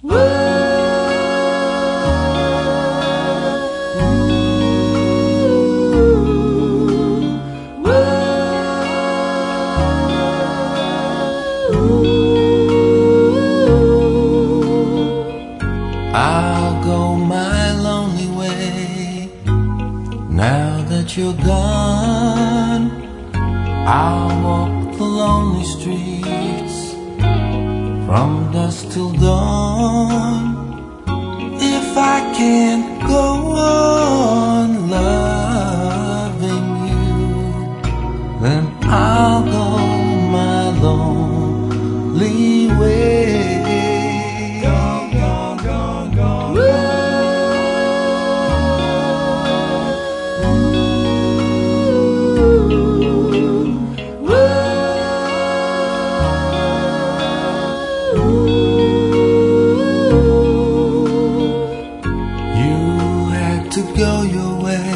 I'll go my lonely way. Now that you're gone, I'll walk the lonely streets from dusk till dawn. If I can't go on loving you, then I'll go my lonely way. To go your way,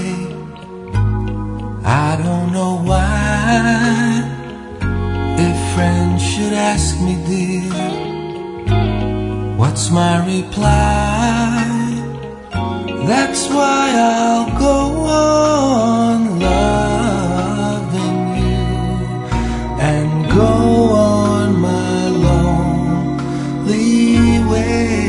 I don't know why. If friends should ask me, dear, what's my reply? That's why I'll go on loving you and go on my lonely way.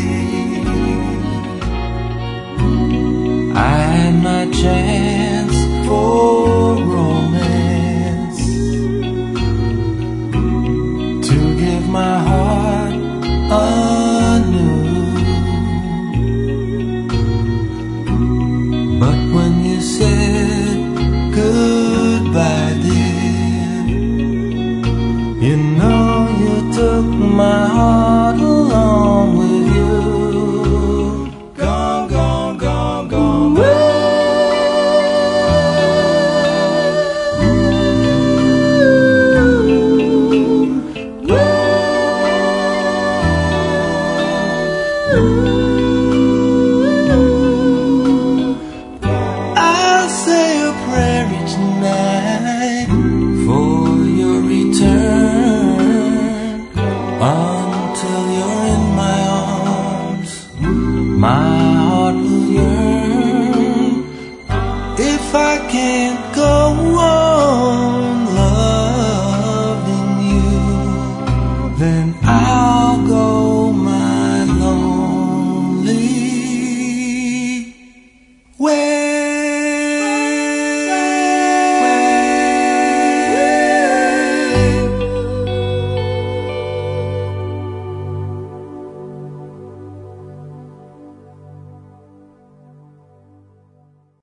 I had my chance for romance, to give my heart anew. But when you said goodbye, dear, you know you took my heart along with you. Gone, gone, gone, gone. I'll say a prayer each night for your return. Until you're in my arms, my heart will yearn. If I can't go on